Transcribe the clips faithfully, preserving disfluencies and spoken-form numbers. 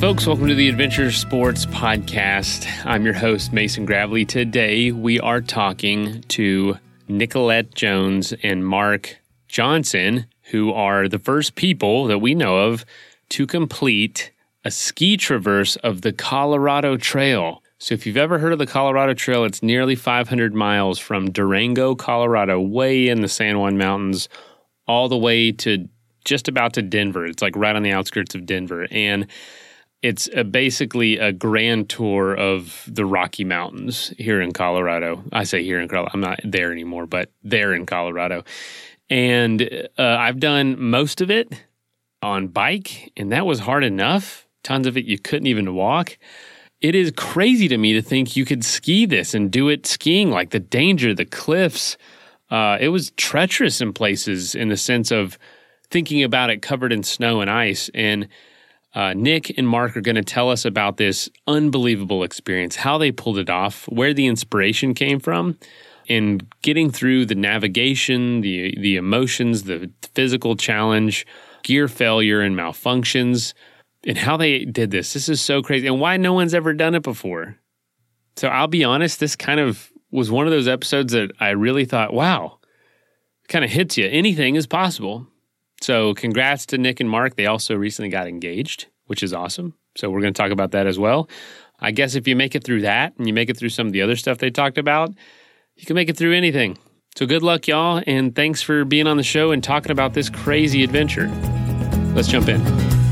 folks, welcome to the Adventure Sports Podcast. I'm your host, Mason Gravely. Today, we are talking to Nicolette Jones and Mark Johnson, who are the first people that we know of to complete a ski traverse of the Colorado Trail. So if you've ever heard of the Colorado Trail, it's nearly five hundred miles from Durango, Colorado, way in the San Juan Mountains, all the way to just about to Denver. It's like right on the outskirts of Denver. And it's a, basically a grand tour of the Rocky Mountains here in Colorado. I say here in Colorado. I'm not there anymore, but there in Colorado. And uh, I've done most of it on bike, and that was hard enough. Tons of it you couldn't even walk. It is crazy to me to think you could ski this and do it skiing, like the danger, the cliffs. Uh, it was treacherous in places in the sense of thinking about it covered in snow and ice. And Uh, Nick and Mark are going to tell us about this unbelievable experience, how they pulled it off, where the inspiration came from, and getting through the navigation, the the emotions, the physical challenge, gear failure and malfunctions, and how they did this. This is so crazy, and why no one's ever done it before. So I'll be honest, this kind of was one of those episodes that I really thought, wow, kind of hits you. Anything is possible. So congrats to Nick and Mark. They also recently got engaged, which is awesome. So we're going to talk about that as well. I guess if you make it through that and you make it through some of the other stuff they talked about, you can make it through anything. So good luck, y'all, and thanks for being on the show and talking about this crazy adventure. Let's jump in.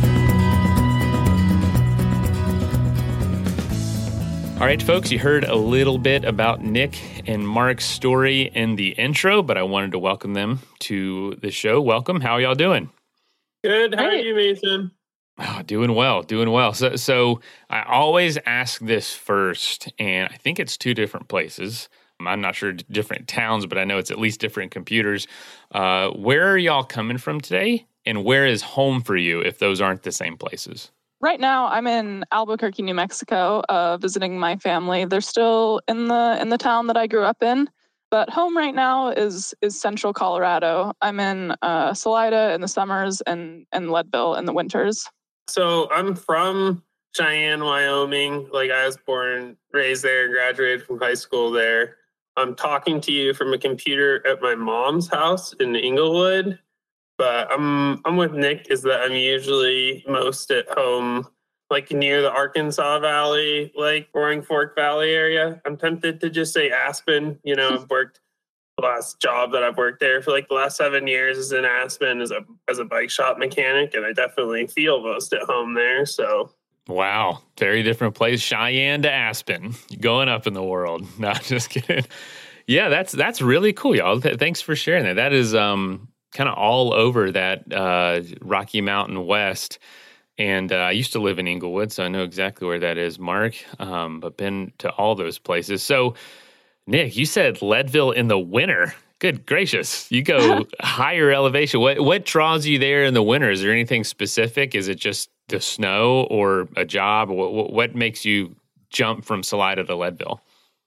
All right, folks, you heard a little bit about Nick and Mark's story in the intro, but I wanted to welcome them to the show. Welcome. How are y'all doing? Good. How are you, Mason? Oh, doing well, doing well. So, so I always ask this first, and I think it's two different places. I'm not sure different towns, but I know it's at least different computers. Uh, where are y'all coming from today, and where is home for you if those aren't the same places? Right now, I'm in Albuquerque, New Mexico, uh, visiting my family. They're still in the in the town that I grew up in, but home right now is is Central Colorado. I'm in uh, Salida in the summers and and Leadville in the winters. So I'm from Cheyenne, Wyoming. Like I was born, raised there, graduated from high school there. I'm talking to you from a computer at my mom's house in Inglewood. But I'm I'm with Nick is that I'm usually most at home, like near the Arkansas Valley, like Roaring Fork Valley area. I'm tempted to just say Aspen. You know, I've worked the last job that I've worked there for like the last seven years is in Aspen as a as a bike shop mechanic, and I definitely feel most at home there. So wow, very different place, Cheyenne to Aspen, going up in the world. No, just kidding. Yeah, that's that's really cool, y'all. Th- thanks for sharing that. That is um. kind of all over that uh, Rocky Mountain West. And uh, I used to live in Inglewood, so I know exactly where that is, Mark, um, but been to all those places. So, Nick, you said Leadville in the winter. Good gracious. You go higher elevation. What what draws you there in the winter? Is there anything specific? Is it just the snow or a job? What, what makes you jump from Salida to Leadville?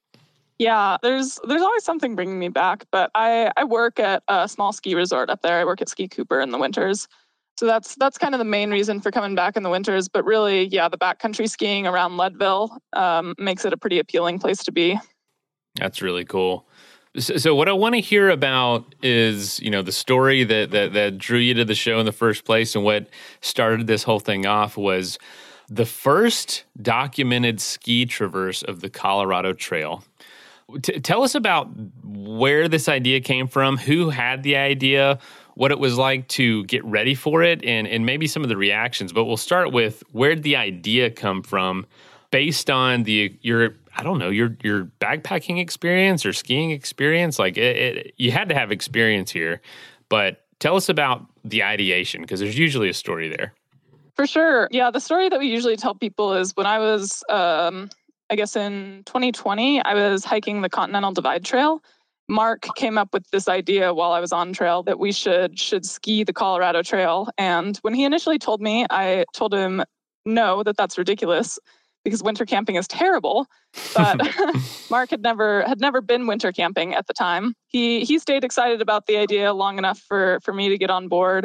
Yeah, there's there's always something bringing me back, but I, I work at a small ski resort up there. I work at Ski Cooper in the winters. So that's that's kind of the main reason for coming back in the winters. But really, yeah, the backcountry skiing around Leadville um, makes it a pretty appealing place to be. That's really cool. So, so what I want to hear about is, you know, the story that, that that drew you to the show in the first place, and what started this whole thing off was the first documented ski traverse of the Colorado Trail. T- tell us about where this idea came from, who had the idea, what it was like to get ready for it, and, and maybe some of the reactions. But we'll start with where did the idea come from based on the your, I don't know, your your backpacking experience or skiing experience? Like, it, it, you had to have experience here. But tell us about the ideation, because there's usually a story there. For sure. Yeah, the story that we usually tell people is when I was... Um, I guess in twenty twenty, I was hiking the Continental Divide Trail. Mark came up with this idea while I was on trail that we should should ski the Colorado Trail. And when he initially told me, I told him, no, that that's ridiculous because winter camping is terrible. But Mark had never had never been winter camping at the time. He he stayed excited about the idea long enough for, for me to get on board.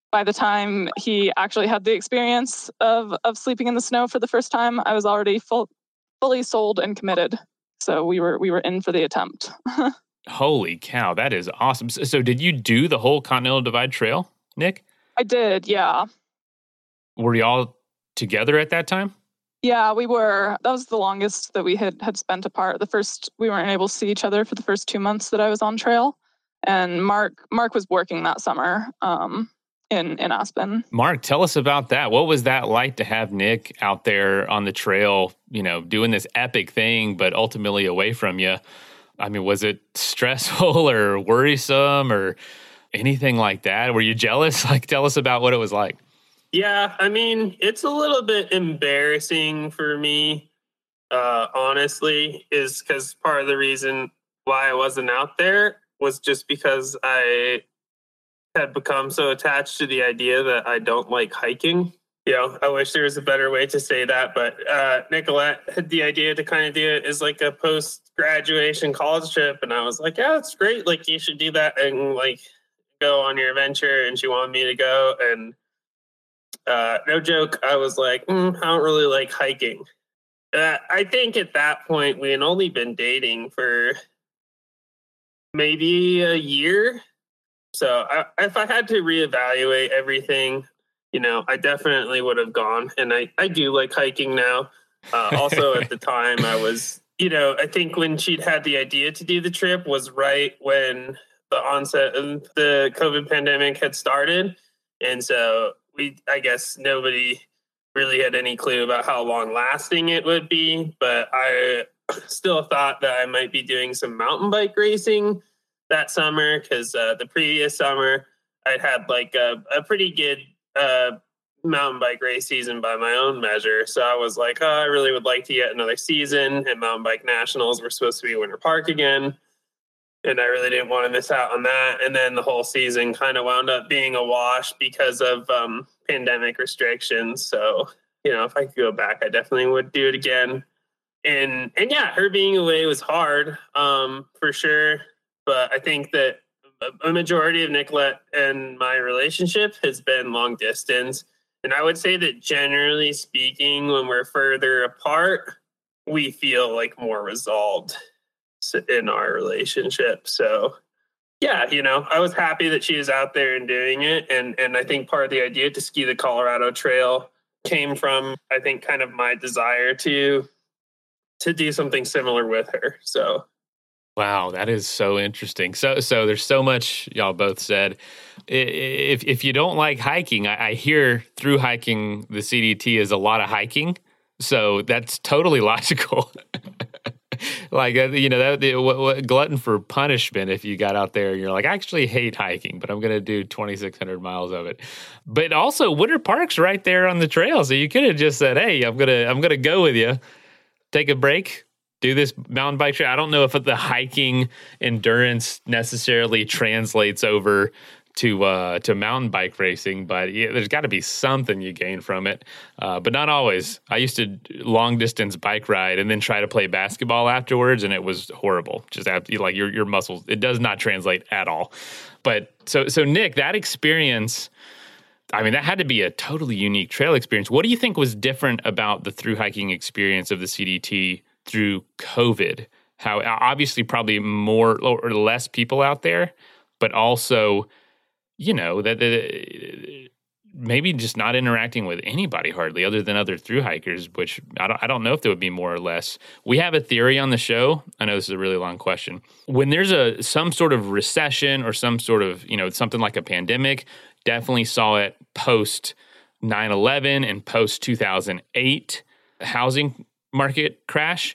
by the time he actually had the experience of of sleeping in the snow for the first time, I was already full, fully sold and committed. So we were we were in for the attempt. Holy cow, that is awesome. So, so did you do the whole Continental Divide Trail, Nick? I did, yeah. Were you all together at that time? Yeah, we were. That was the longest that we had had spent apart. The first, we weren't able to see each other for the first two months that I was on trail. And Mark Mark was working that summer um, in, in Aspen. Mark, tell us about that. What was that like to have Nick out there on the trail, you know, doing this epic thing, but ultimately away from you? I mean, was it stressful or worrisome or anything like that? Were you jealous? Like, tell us about what it was like. Yeah, I mean, it's a little bit embarrassing for me, uh, honestly, is because part of the reason why I wasn't out there was just because I had become so attached to the idea that I don't like hiking. You know, I wish there was a better way to say that, but uh, Nicolette had the idea to kind of do it as like a post-graduation college trip, and I was like, yeah, it's great. Like, you should do that and like go on your adventure, and she wanted me to go, and Uh, no joke, I was like, mm, I don't really like hiking. Uh, I think at that point, we had only been dating for maybe a year. So I, if I had to reevaluate everything, you know, I definitely would have gone. And I, I do like hiking now. Uh, also, at the time, I was, you know, I think when she'd had the idea to do the trip was right when the onset of the COVID pandemic had started. And so we, I guess nobody really had any clue about how long lasting it would be, but I still thought that I might be doing some mountain bike racing that summer because uh, the previous summer I'd had like a, a pretty good uh, mountain bike race season by my own measure. So I was like, oh, I really would like to get another season, and Mountain Bike Nationals were supposed to be Winter Park again. And I really didn't want to miss out on that. And then the whole season kind of wound up being a wash because of um, pandemic restrictions. So, you know, if I could go back, I definitely would do it again. And, and yeah, her being away was hard um, for sure. But I think that a majority of Nicolette and my relationship has been long distance. And I would say that generally speaking, when we're further apart, we feel like more resolved in our relationship. So yeah, you know, I was happy that she was out there and doing it. And and I think part of the idea to ski the Colorado Trail came from, I think, kind of my desire to to do something similar with her. So wow, that is so interesting. So so there's so much y'all both said. If if you don't like hiking, I, I hear through hiking the C D T is a lot of hiking. So that's totally logical. Like, you know, that what, what, glutton for punishment if you got out there and you're like, I actually hate hiking, but I'm going to do twenty-six hundred miles of it. But also, Winter Park's right there on the trail. So you could have just said, hey, I'm going to I'm gonna go with you, take a break, do this mountain bike trip. I don't know if the hiking endurance necessarily translates over to uh, to mountain bike racing, but yeah, there's got to be something you gain from it, uh, but not always. I used to long distance bike ride and then try to play basketball afterwards, and it was horrible. Just after, like your your muscles, it does not translate at all. But so so Nick, that experience, I mean, that had to be a totally unique trail experience. What do you think was different about the through hiking experience of the C D T through COVID? How obviously probably more or less people out there, but also, you know, that, that maybe just not interacting with anybody hardly other than other thru hikers, which I don't, I don't know if there would be more or less. We have a theory on the show. I know this is a really long question. When there's a some sort of recession or some sort of, you know, something like a pandemic, definitely saw it post nine eleven and post two thousand eight housing market crash.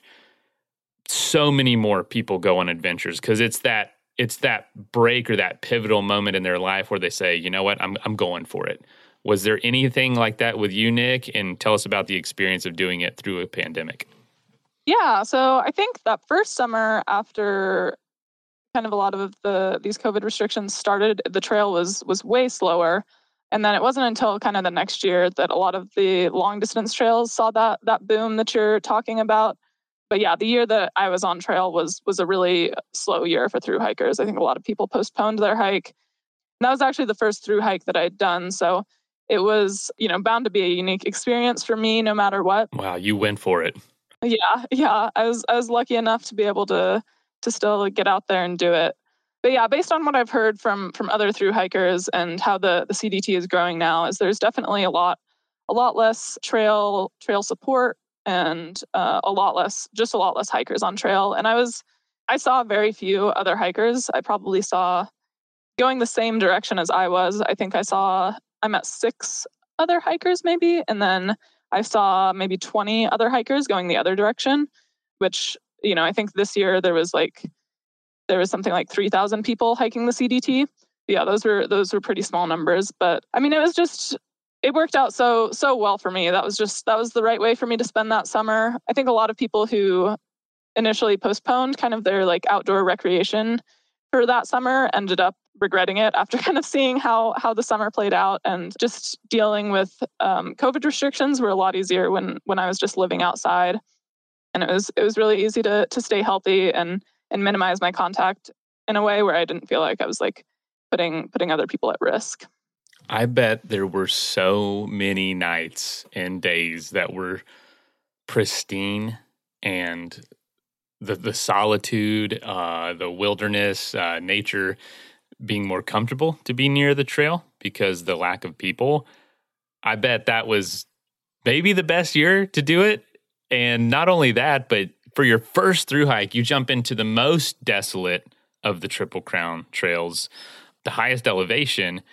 So many more people go on adventures because it's that It's that break or that pivotal moment in their life where they say, you know what, I'm I'm going for it. Was there anything like that with you, Nick? And tell us about the experience of doing it through a pandemic. Yeah, so I think that first summer after kind of a lot of the these COVID restrictions started, the trail was was way slower. And then it wasn't until kind of the next year that a lot of the long distance trails saw that that boom that you're talking about. But yeah, the year that I was on trail was was a really slow year for thru hikers. I think a lot of people postponed their hike. that was actually the first through hike that I'd done. So it was, you know, bound to be a unique experience for me no matter what. Wow, you went for it. Yeah, yeah. I was I was lucky enough to be able to to still get out there and do it. But yeah, based on what I've heard from from other through hikers and how the, the C D T is growing now, is there's definitely a lot a lot less trail trail support and uh, a lot less just a lot less hikers on trail. And I was I saw very few other hikers. I probably saw going the same direction as I was. I think I saw I met six other hikers maybe, and then I saw maybe twenty other hikers going the other direction, which, you know, I think this year there was like there was something like three thousand people hiking the C D T. Yeah, those were those were pretty small numbers, but I mean, it was just it worked out so so well for me. That was just that was the right way for me to spend that summer. I think a lot of people who initially postponed kind of their like outdoor recreation for that summer ended up regretting it after kind of seeing how how the summer played out, and just dealing with um, COVID restrictions were a lot easier when when I was just living outside, and it was it was really easy to to stay healthy and and minimize my contact in a way where I didn't feel like I was like putting putting other people at risk. I bet there were so many nights and days that were pristine, and the the solitude, uh, the wilderness, uh, nature being more comfortable to be near the trail because the lack of people. I bet that was maybe the best year to do it. And not only that, but for your first through hike, you jump into the most desolate of the Triple Crown trails, the highest elevation.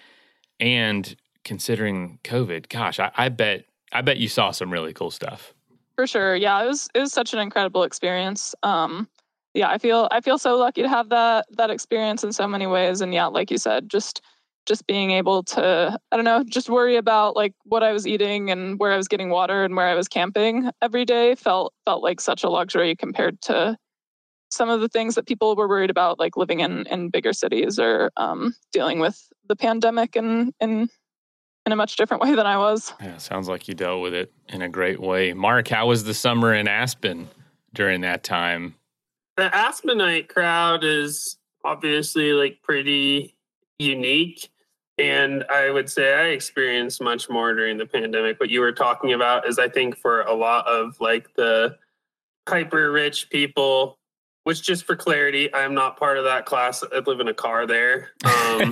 And considering COVID, gosh, I, I bet I bet you saw some really cool stuff. For sure. Yeah, it was it was such an incredible experience. Um, yeah, I feel I feel so lucky to have that that experience in so many ways. And yeah, like you said, just just being able to, I don't know, just worry about like what I was eating and where I was getting water and where I was camping every day felt felt like such a luxury compared to some of the things that people were worried about, like living in, in bigger cities or um, dealing with the pandemic in, in in a much different way than I was. Yeah, sounds like you dealt with it in a great way. Mark, how was the summer in Aspen during that time? The Aspenite crowd is obviously like pretty unique. And I would say I experienced much more during the pandemic. What you were talking about is, I think, for a lot of like the hyper rich people, which, just for clarity, I'm not part of that class. I live in a car there. Um,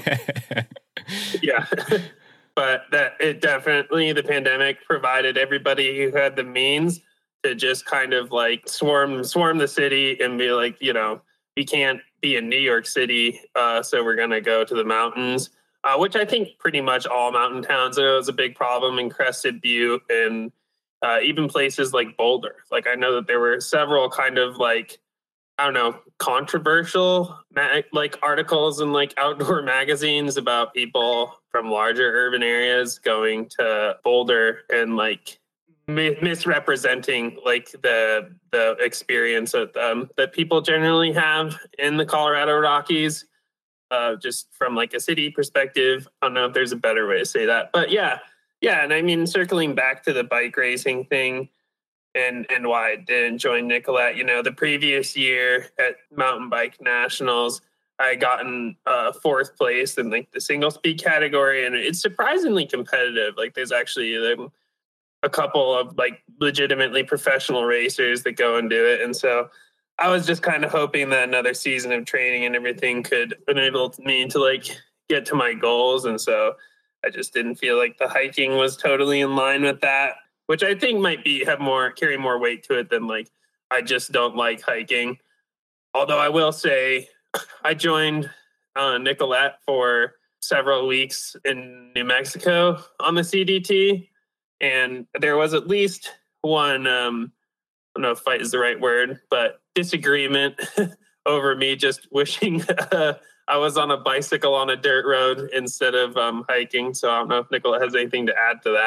yeah. But that it definitely, the pandemic provided everybody who had the means to just kind of like swarm, swarm the city and be like, you know, we can't be in New York City, uh, so we're going to go to the mountains. Uh, which I think pretty much all mountain towns, there was a big problem in Crested Butte and uh, even places like Boulder. Like I know that there were several kind of like, I don't know, controversial ma- like articles in like outdoor magazines about people from larger urban areas going to Boulder and like mi- misrepresenting like the the experience that, um, that people generally have in the Colorado Rockies. Uh, just from like a city perspective. I don't know if there's a better way to say that, but yeah, yeah. And I mean, circling back to the bike racing thing and, and why I didn't join Nicollet, you know, the previous year at Mountain Bike Nationals, I gotten uh, fourth place in like the single speed category. And it's surprisingly competitive. Like there's actually um, a couple of like legitimately professional racers that go and do it. And so I was just kind of hoping that another season of training and everything could enable me to like get to my goals. And so I just didn't feel like the hiking was totally in line with that, which I think might be have more carry more weight to it than like I just don't like hiking. Although I will say I joined uh, Nicollet for several weeks in New Mexico on the C D T, and there was at least one um, I don't know if fight is the right word, but disagreement over me just wishing uh, I was on a bicycle on a dirt road instead of um, hiking. So I don't know if Nicollet has anything to add to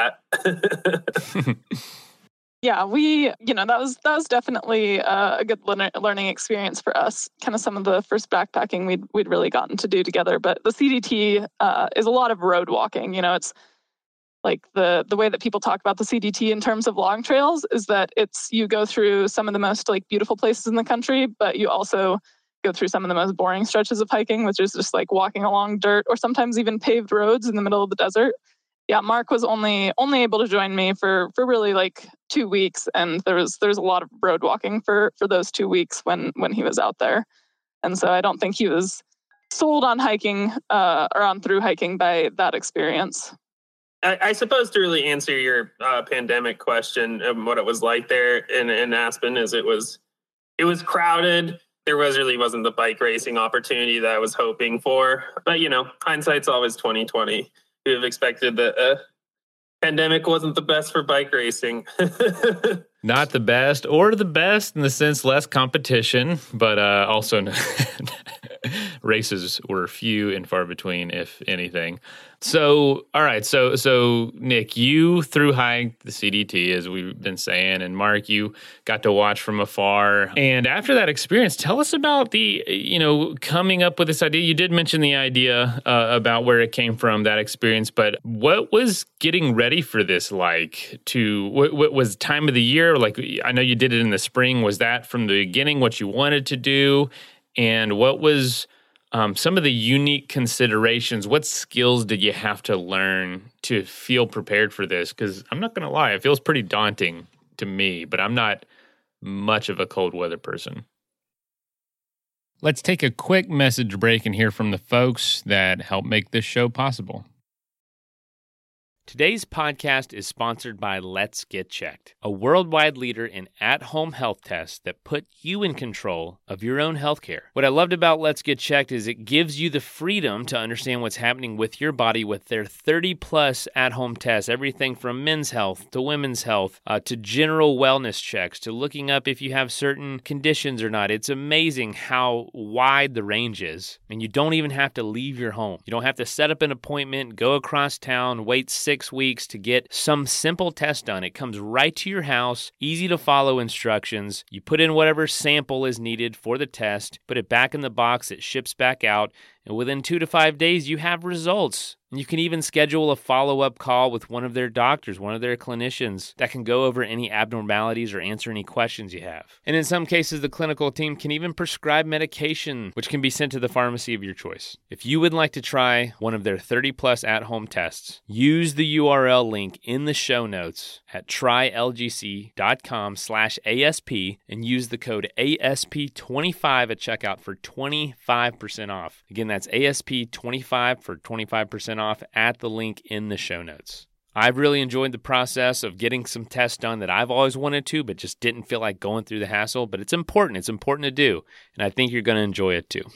that. Yeah, we, you know, that was that was definitely uh, a good learn- learning experience for us. Kind of some of the first backpacking we'd we'd really gotten to do together. But the C D T uh, is a lot of road walking. You know, it's like the the way that people talk about the C D T in terms of long trails is that it's you go through some of the most like beautiful places in the country, but you also go through some of the most boring stretches of hiking, which is just like walking along dirt or sometimes even paved roads in the middle of the desert. Yeah, Mark was only only able to join me for for really like two weeks, and there was there's a lot of road walking for for those two weeks when when he was out there, and so I don't think he was sold on hiking uh, or on through hiking by that experience. I, I suppose to really answer your uh, pandemic question of what it was like there in, in Aspen is it was it was crowded. There was really wasn't the bike racing opportunity that I was hoping for, but you know, hindsight's always twenty twenty. We have expected that a uh, pandemic wasn't the best for bike racing. Not the best, or the best in the sense less competition, but uh, also races were few and far between, if anything. So, all right. So, so Nick, you through hiked the C D T, as we've been saying, and Mark, you got to watch from afar. And after that experience, tell us about the, you know, coming up with this idea. You did mention the idea uh, about where it came from, that experience, but what was getting ready for this like? To what, what was time of the year? Like, I know you did it in the spring. Was that from the beginning what you wanted to do? And what was Um, some of the unique considerations? What skills did you have to learn to feel prepared for this? Because I'm not going to lie, it feels pretty daunting to me, but I'm not much of a cold weather person. Let's take a quick message break and hear from the folks that help make this show possible. Today's podcast is sponsored by Let's Get Checked, a worldwide leader in at-home health tests that put you in control of your own healthcare. What I loved about Let's Get Checked is it gives you the freedom to understand what's happening with your body with their thirty-plus at-home tests, everything from men's health to women's health uh, to general wellness checks to looking up if you have certain conditions or not. It's amazing how wide the range is, and you don't even have to leave your home. You don't have to set up an appointment, go across town, wait six weeks to get some simple test done. It comes right to your house, easy to follow instructions. You put in whatever sample is needed for the test, put it back in the box, it ships back out, and within two to five days, you have results. And you can even schedule a follow-up call with one of their doctors, one of their clinicians that can go over any abnormalities or answer any questions you have. And in some cases, the clinical team can even prescribe medication, which can be sent to the pharmacy of your choice. If you would like to try one of their thirty-plus at-home tests, use the U R L link in the show notes at trylgc.com slash ASP and use the code A S P twenty-five at checkout for twenty-five percent off. Again, that's A S P twenty-five for twenty-five percent off at the link in the show notes. I've really enjoyed the process of getting some tests done that I've always wanted to, but just didn't feel like going through the hassle. But it's important. It's important to do. And I think you're going to enjoy it too.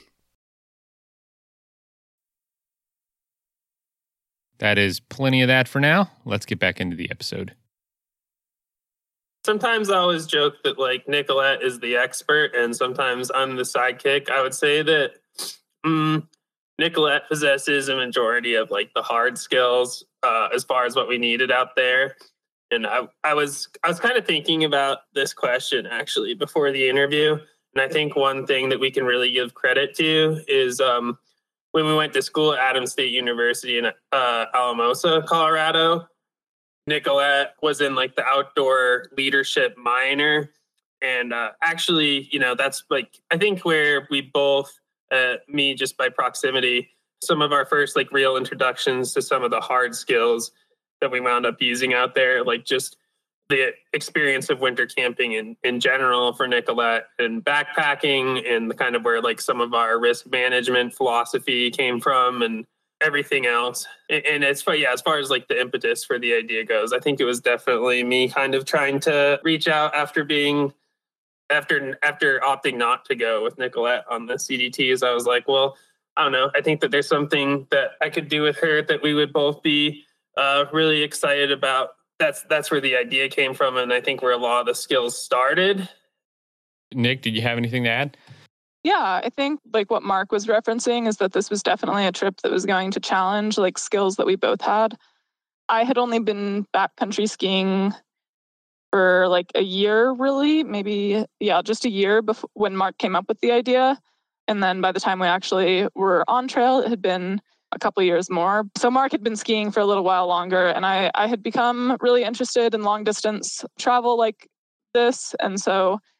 That is plenty of that for now. Let's get back into the episode. Sometimes I always joke that like Nicolette is the expert and sometimes I'm the sidekick. I would say that um, Nicolette possesses a majority of like the hard skills uh, as far as what we needed out there. And I, I was I was kind of thinking about this question actually before the interview. And I think one thing that we can really give credit to is um, when we went to school at Adams State University in uh, Alamosa, Colorado, Nicolette was in like the outdoor leadership minor. And uh, actually, you know, that's like, I think where we both, uh, me just by proximity, some of our first like real introductions to some of the hard skills that we wound up using out there, like just the experience of winter camping in, in general for Nicolette and backpacking and the kind of where like some of our risk management philosophy came from and everything else. And as far, yeah, as far as like the impetus for the idea goes, I think it was definitely me kind of trying to reach out after being, after, after opting not to go with Nicolette on the C D Ts. I was like, well, I don't know. I think that there's something that I could do with her that we would both be uh, really excited about. That's, that's where the idea came from. And I think where a lot of the skills started. Nick, did you have anything to add? Yeah, I think like what Mark was referencing is that this was definitely a trip that was going to challenge like skills that we both had. I had only been backcountry skiing for like a year, really, maybe, yeah, just a year before when Mark came up with the idea. And then by the time we actually were on trail, it had been a couple of years more. So Mark had been skiing for a little while longer, and I, I had become really interested in long distance travel like this. And so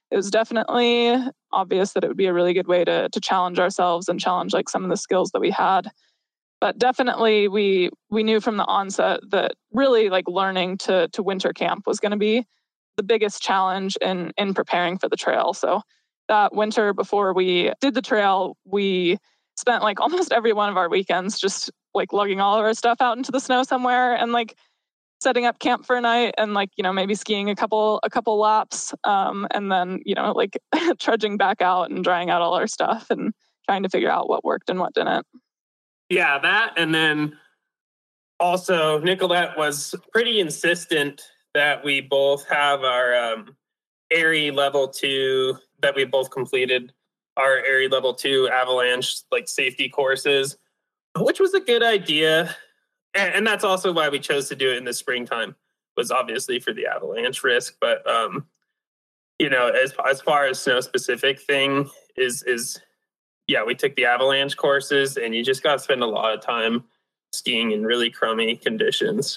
it was definitely obvious that it would be a really good way to to challenge ourselves and challenge like some of the skills that we had. But definitely we we knew from the onset that really like learning to to winter camp was going to be the biggest challenge in in preparing for the trail. So that winter before we did the trail, we spent like almost every one of our weekends just like lugging all of our stuff out into the snow somewhere and like setting up camp for a night and like, you know, maybe skiing a couple a couple laps um, and then, you know, like trudging back out and drying out all our stuff and trying to figure out what worked and what didn't. Yeah, that. And then also Nicolette was pretty insistent that we both have our um, ARI level two, that we both completed our ARI level two avalanche like safety courses, which was a good idea. And, and that's also why we chose to do it in the springtime, was obviously for the avalanche risk. But, um, you know, as, as far as snow specific thing is, is, yeah, we took the avalanche courses and you just got to spend a lot of time skiing in really crummy conditions.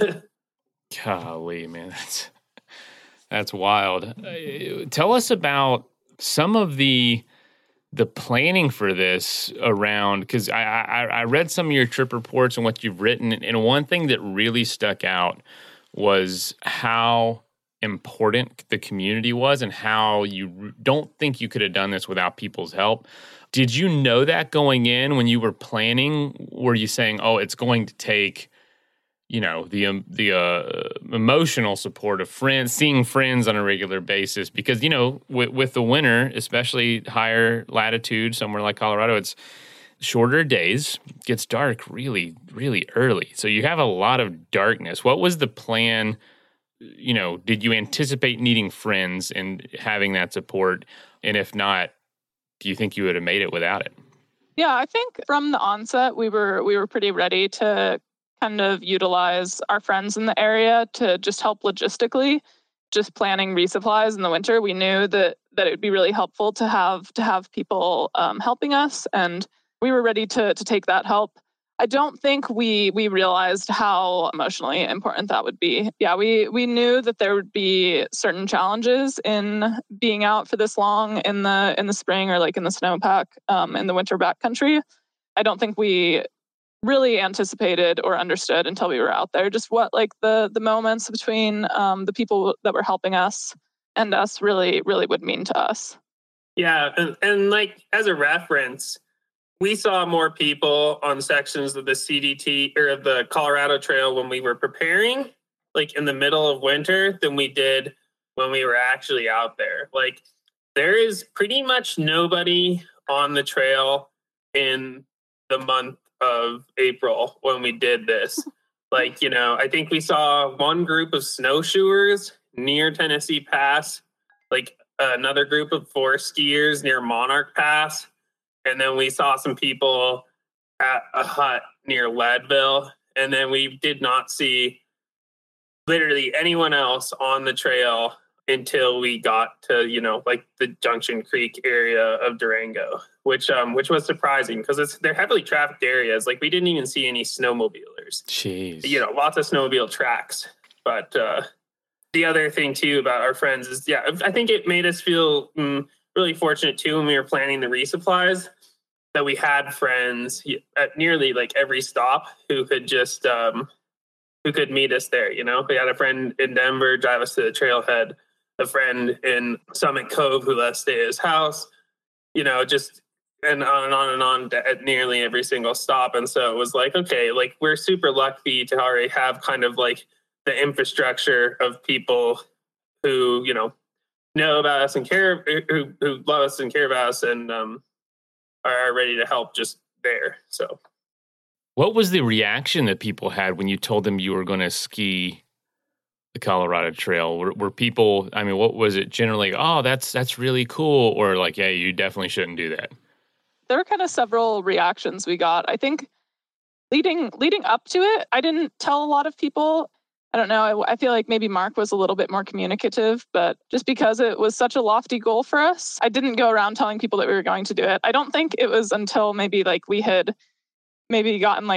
Golly, man, that's that's wild. Uh, tell us about some of the the planning for this around, because I, I I read some of your trip reports and what you've written, and one thing that really stuck out was how important the community was and how you don't think you could have done this without people's help. Did you know that going in when you were planning? Were you saying, oh, it's going to take, you know, the um, the uh, emotional support of friends, seeing friends on a regular basis? Because, you know, with, with the winter, especially higher latitude, somewhere like Colorado, it's shorter days, gets dark really, really early. So you have a lot of darkness. What was the plan? You know, did you anticipate needing friends and having that support? And if not, do you think you would have made it without it? Yeah, I think from the onset, we were we were pretty ready to kind of utilize our friends in the area to just help logistically, just planning resupplies in the winter. We knew that that it would be really helpful to have to have people um, helping us, and we were ready to to take that help. I don't think we we realized how emotionally important that would be. Yeah, we we knew that there would be certain challenges in being out for this long in the in the spring or like in the snowpack um, in the winter backcountry. I don't think we really anticipated or understood until we were out there just what like the the moments between um, the people that were helping us and us really really would mean to us. Yeah, and, and like as a reference, we saw more people on sections of the C D T or the Colorado Trail when we were preparing, like in the middle of winter, than we did when we were actually out there. Like there is pretty much nobody on the trail in the month of April when we did this. Like, you know, I think we saw one group of snowshoers near Tennessee Pass, like another group of forest skiers near Monarch Pass. And then we saw some people at a hut near Leadville. And then we did not see literally anyone else on the trail until we got to, you know, like the Junction Creek area of Durango, which um which was surprising because it's they're heavily trafficked areas. Like we didn't even see any snowmobilers. Jeez. You know, lots of snowmobile tracks. But uh, the other thing too about our friends is, yeah, I think it made us feel mm, really fortunate too when we were planning the resupplies that we had friends at nearly like every stop who could just um who could meet us there. You know, we had a friend in Denver drive us to the trailhead, a friend in Summit Cove who let us stay at his house, you know, just and on and on and on at nearly every single stop. And so it was like, okay, like we're super lucky to already have kind of like the infrastructure of people who, you know, know about us and care, who, who love us and care about us and um, are ready to help just there. So what was the reaction that people had when you told them you were going to ski the Colorado Trail? Were, were people, I mean, what was it generally? Oh, that's, that's really cool. Or like, yeah, you definitely shouldn't do that. There were kind of several reactions we got. I think leading, leading up to it, I didn't tell a lot of people. I don't know. I, I feel like maybe Mark was a little bit more communicative, but just because it was such a lofty goal for us, I didn't go around telling people that we were going to do it. I don't think it was until maybe like we had maybe gotten like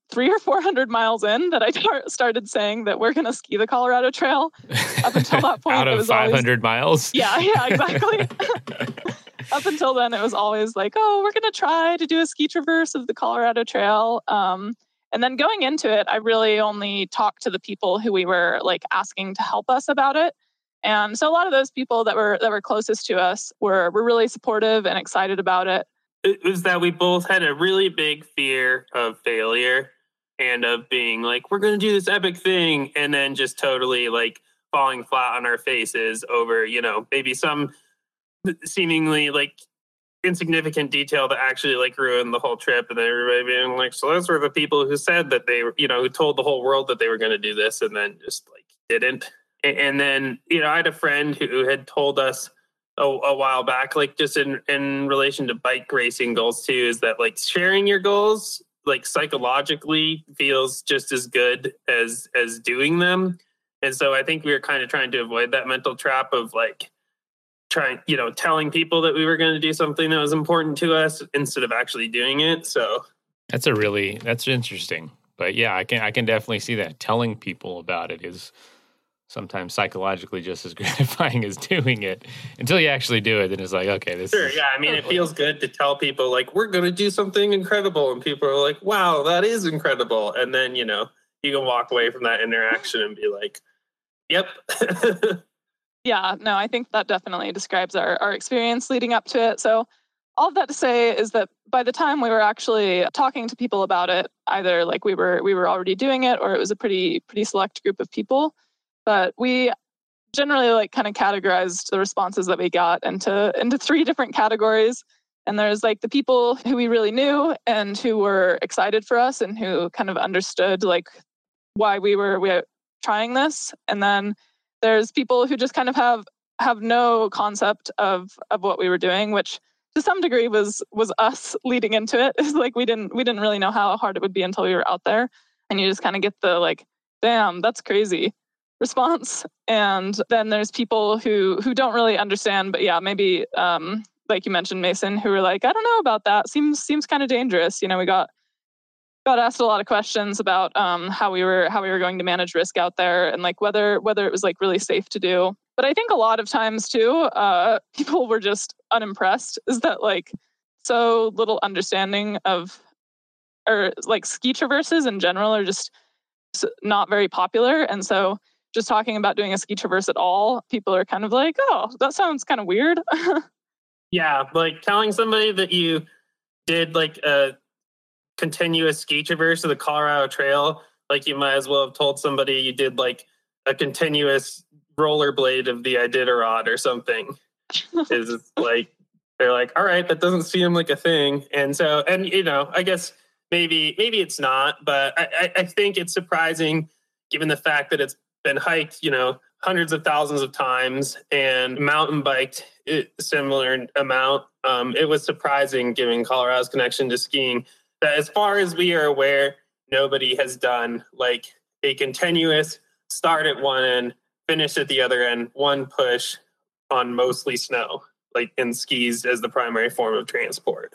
three or four hundred miles in that I tar- started saying that we're going to ski the Colorado Trail. Up until that point, out of it was five hundred always, miles. Yeah, yeah, exactly. Up until then, it was always like, oh, we're going to try to do a ski traverse of the Colorado Trail. Um, and then going into it, I really only talked to the people who we were like asking to help us about it. And so a lot of those people that were that were closest to us were were really supportive and excited about it. It was that we both had a really big fear of failure and of being like, we're going to do this epic thing, and then just totally like falling flat on our faces over, you know, maybe some seemingly like insignificant detail that actually like ruined the whole trip. And then everybody being like, so those were the people who said that they were, you know, who told the whole world that they were going to do this and then just like didn't. And then, you know, I had a friend who had told us a, a while back, like just in, in relation to bike racing goals too, is that like sharing your goals, like psychologically feels just as good as, as doing them. And so I think we were kind of trying to avoid that mental trap of like trying, you know, telling people that we were going to do something that was important to us instead of actually doing it. So that's a really, that's interesting. But yeah, I can, I can definitely see that. Telling people about it is sometimes psychologically just as gratifying as doing it until you actually do it. Then it's like, okay, this sure, is... yeah. I mean, it feels good to tell people like, we're going to do something incredible. And people are like, wow, that is incredible. And then, you know, you can walk away from that interaction and be like, yep. Yeah, no, I think that definitely describes our, our experience leading up to it. So all of that to say is that by the time we were actually talking to people about it, either like we were we were already doing it or it was a pretty pretty select group of people. But we generally like kind of categorized the responses that we got into into three different categories. And there's like the people who we really knew and who were excited for us and who kind of understood like why we were we were trying this. And then there's people who just kind of have have no concept of of what we were doing, which to some degree was was us leading into it. It's like we didn't we didn't really know how hard it would be until we were out there. And you just kind of get the like, damn, that's crazy response. And then there's people who who don't really understand, but yeah, maybe um, like you mentioned, Mason, who were like, I don't know about that. Seems seems kind of dangerous. You know, we got got asked a lot of questions about um, how we were how we were going to manage risk out there and like whether whether it was like really safe to do. But I think a lot of times too, uh, people were just unimpressed. Is that like so little understanding of or like ski traverses in general are just not very popular, and so just talking about doing a ski traverse at all, people are kind of like, oh, that sounds kind of weird. Yeah, like telling somebody that you did like a continuous ski traverse of the Colorado Trail, like you might as well have told somebody you did like a continuous rollerblade of the Iditarod or something. Is like, they're like, all right, that doesn't seem like a thing. And so, and you know, I guess maybe maybe it's not, but I, I think it's surprising given the fact that it's been hiked, you know, hundreds of thousands of times and mountain biked a similar amount. Um, it was surprising given Colorado's connection to skiing that as far as we are aware, nobody has done like a continuous start at one end, finish at the other end, one push on mostly snow, like in skis as the primary form of transport.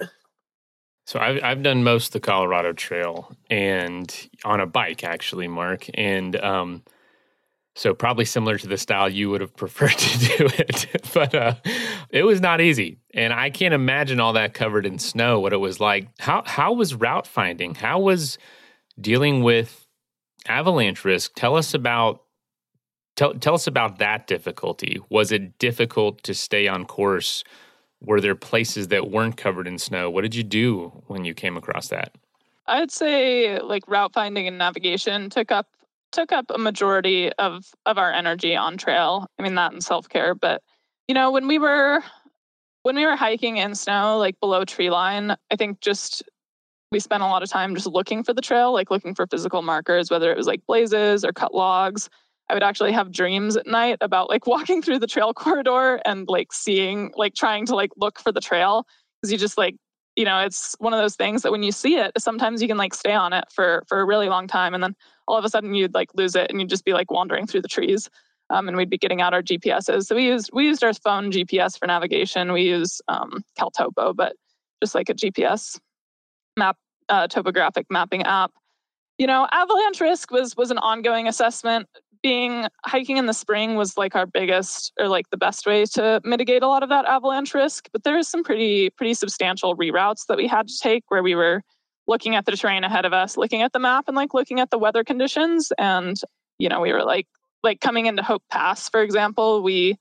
So I've, I've done most of the Colorado Trail and on a bike actually, Mark. And, um, So probably similar to the style you would have preferred to do it. But uh, it was not easy. And I can't imagine all that covered in snow, what it was like. How how was route finding? How was dealing with avalanche risk? Tell us about tell, tell us about that difficulty. Was it difficult to stay on course? Were there places that weren't covered in snow? What did you do when you came across that? I'd say like route finding and navigation took up took up a majority of of our energy on trail. I mean, that and self-care. But, you know, when we were when we were hiking in snow, like below tree line, I think just we spent a lot of time just looking for the trail, like looking for physical markers, whether it was like blazes or cut logs. I would actually have dreams at night about like walking through the trail corridor and like seeing, like trying to like look for the trail. Because you just like, you know, it's one of those things that when you see it, sometimes you can like stay on it for for a really long time. And then all of a sudden you'd like lose it and you'd just be like wandering through the trees. Um, and we'd be getting out our G P S's. So we used we used our phone G P S for navigation. We use um, CalTopo, but just like a G P S map, uh, topographic mapping app. You know, avalanche risk was was an ongoing assessment. Being hiking in the spring was like our biggest or like the best way to mitigate a lot of that avalanche risk. But there was some pretty pretty substantial reroutes that we had to take where we were looking at the terrain ahead of us, looking at the map and like looking at the weather conditions. And, you know, we were like like coming into Hope Pass, for example, we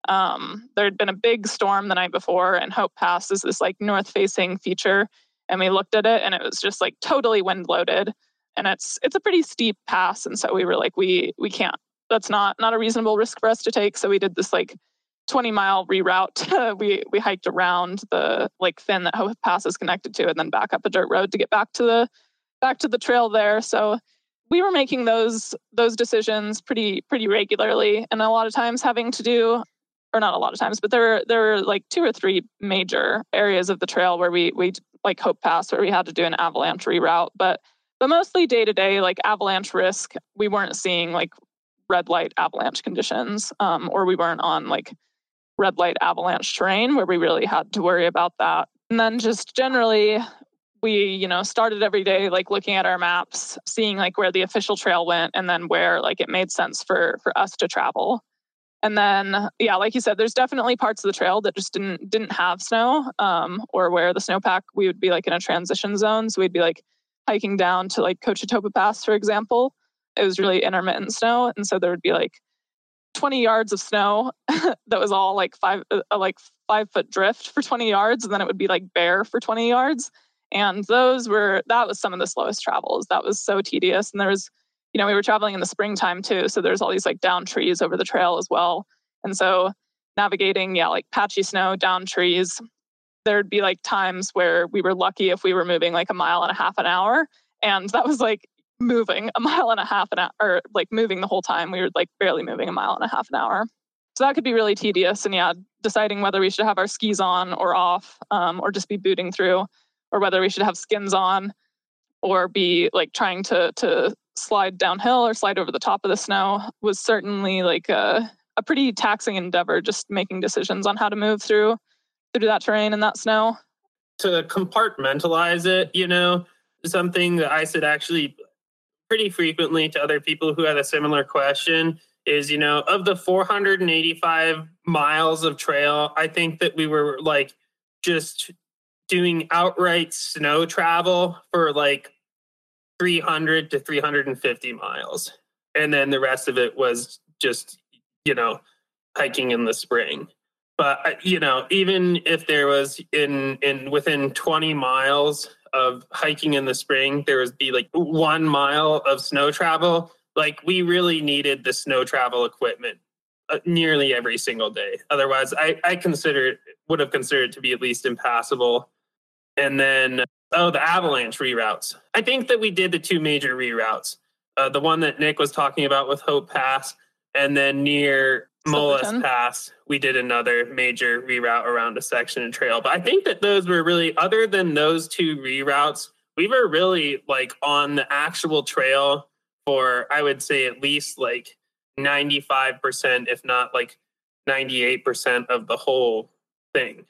um there had been a big storm the night before, and Hope Pass is this like north facing feature. And we looked at it and it was just like totally wind loaded. And it's it's a pretty steep pass, and so we were like, we we can't. That's not not a reasonable risk for us to take. So we did this like twenty mile reroute. we we hiked around the like fin that Hope Pass is connected to, and then back up a dirt road to get back to the back to the trail there. So we were making those those decisions pretty pretty regularly, and a lot of times having to do, or not a lot of times, but there were there were like two or three major areas of the trail where we we like Hope Pass where we had to do an avalanche reroute, but. But mostly day-to-day, like avalanche risk, we weren't seeing like red light avalanche conditions, um, or we weren't on like red light avalanche terrain where we really had to worry about that. And then just generally, we, you know, started every day like looking at our maps, seeing like where the official trail went, and then where like it made sense for for us to travel. And then, yeah, like you said, there's definitely parts of the trail that just didn't didn't have snow, um, or where the snowpack, we would be like in a transition zone, so we'd be like hiking down to like Cochetopa Pass, for example. It was really intermittent snow, and so there would be like twenty yards of snow that was all like five uh, like five foot drift for twenty yards, and then it would be like bare for twenty yards. And those were that was some of the slowest travels. That was so tedious. And there was, you know, we were traveling in the springtime too, so there's all these like down trees over the trail as well. And so navigating, yeah, like patchy snow, down trees. There'd be like times where we were lucky if we were moving like a mile and a half an hour. And that was like moving a mile and a half an hour, or like moving the whole time. We were like barely moving a mile and a half an hour. So that could be really tedious. And yeah, deciding whether we should have our skis on or off, um, or just be booting through, or whether we should have skins on or be like trying to to slide downhill or slide over the top of the snow was certainly like a, a pretty taxing endeavor, just making decisions on how to move through through that terrain and that snow. To compartmentalize it, you know, something that I said actually pretty frequently to other people who had a similar question is, you know, of the four hundred eighty-five miles of trail, I think that we were like just doing outright snow travel for like three hundred to three hundred fifty miles. And then the rest of it was just, you know, hiking in the spring. But, you know, even if there was in, in within twenty miles of hiking in the spring, there would be like one mile of snow travel. Like we really needed the snow travel equipment uh, nearly every single day. Otherwise, I, I consider it, would have considered it to be at least impassable. And then, oh, the avalanche reroutes. I think that we did the two major reroutes. Uh, the one that Nick was talking about with Hope Pass, and then near Mullis Pass, we did another major reroute around a section of trail. But I think that those were really, other than those two reroutes, we were really like on the actual trail for, I would say, at least like ninety-five percent, if not like ninety-eight percent of the whole thing.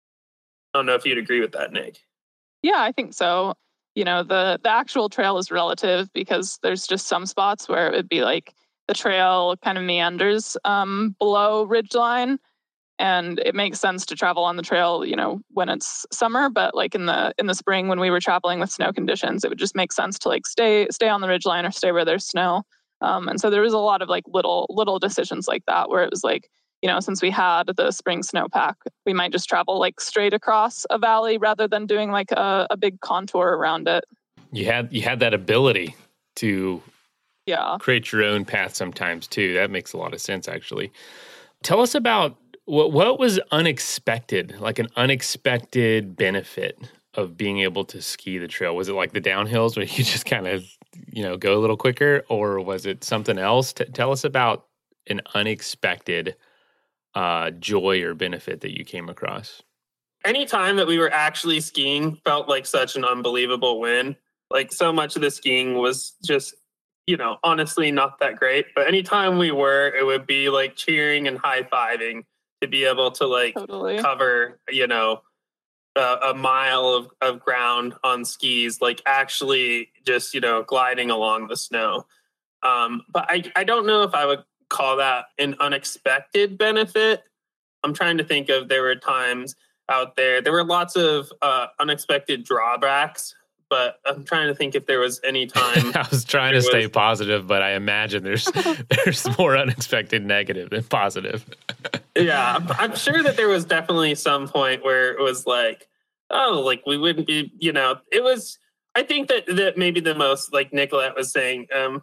I don't know if you'd agree with that, Nick. Yeah, I think so. You know, the the actual trail is relative because there's just some spots where it would be like the trail kind of meanders um, below ridgeline, and it makes sense to travel on the trail, you know, when it's summer. But like in the in the spring, when we were traveling with snow conditions, it would just make sense to like stay stay on the ridgeline or stay where there's snow. Um, and so there was a lot of like little little decisions like that where it was like, you know, since we had the spring snowpack, we might just travel like straight across a valley rather than doing like a, a big contour around it. You had you had that ability to yeah create your own path sometimes too. That makes a lot of sense, actually. Tell us about what what was unexpected, like an unexpected benefit of being able to ski the trail. Was it like the downhills where you just kind of, you know, go a little quicker, or was it something else? T- tell us about an unexpected uh, joy or benefit that you came across. Any time that we were actually skiing felt like such an unbelievable win. Like so much of the skiing was just, you know, honestly not that great. But anytime we were, it would be like cheering and high-fiving to be able to like totally. cover, you know, a, a mile of, of ground on skis, like actually just, you know, gliding along the snow. Um, but I, I don't know if I would call that an unexpected benefit. I'm trying to think of, there were times out there, there were lots of uh, unexpected drawbacks, but I'm trying to think if there was any time. I was trying to stay was... positive, but I imagine there's there's more unexpected negative than positive. Yeah, I'm, I'm sure that there was definitely some point where it was like, oh, like we wouldn't be, you know, it was, I think that, that maybe the most, like Nicolette was saying, um,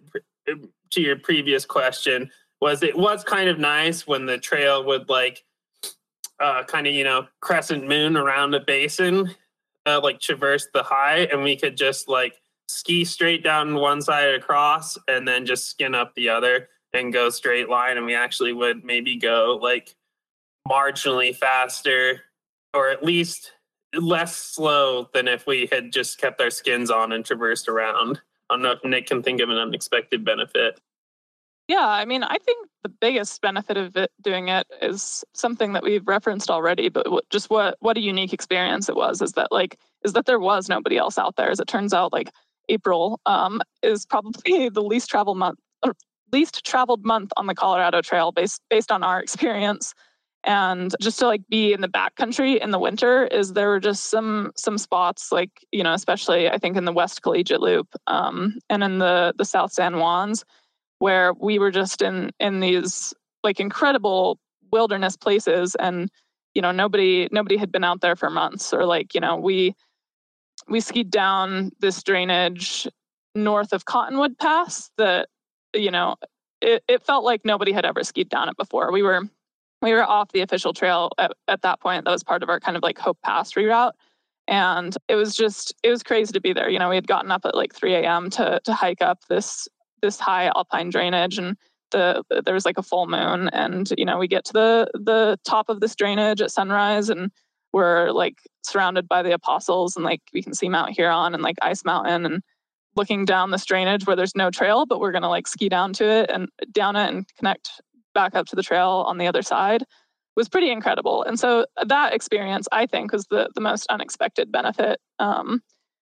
to your previous question, was it was kind of nice when the trail would like uh, kind of, you know, crescent moon around a basin, uh, like traverse the high, and we could just like ski straight down one side across and then just skin up the other and go straight line. And we actually would maybe go like marginally faster, or at least less slow than if we had just kept our skins on and traversed around. I don't know if Nick can think of an unexpected benefit. Yeah, I mean, I think the biggest benefit of it doing it is something that we've referenced already, but just what what a unique experience it was is that like is that there was nobody else out there. As it turns out, like April um, is probably the least traveled month, least traveled month on the Colorado Trail based based on our experience. And just to like be in the backcountry in the winter, is there were just some some spots like, you know, especially I think in the West Collegiate Loop um, and in the the South San Juans, where we were just in in these like incredible wilderness places, and you know nobody nobody had been out there for months, or like you know we we skied down this drainage north of Cottonwood Pass that you know it, it felt like nobody had ever skied down it before. We were we were off the official trail at, at that point. That was part of our kind of like Hope Pass reroute. And it was just, it was crazy to be there. You know, we had gotten up at like three a.m. to to hike up this this high alpine drainage, and the there was like a full moon, and you know we get to the the top of this drainage at sunrise, and we're like surrounded by the Apostles, and like we can see Mount Huron and like Ice Mountain, and looking down this drainage where there's no trail, but we're gonna like ski down to it and down it and connect back up to the trail on the other side was pretty incredible. And so that experience, I think, was the the most unexpected benefit. Um,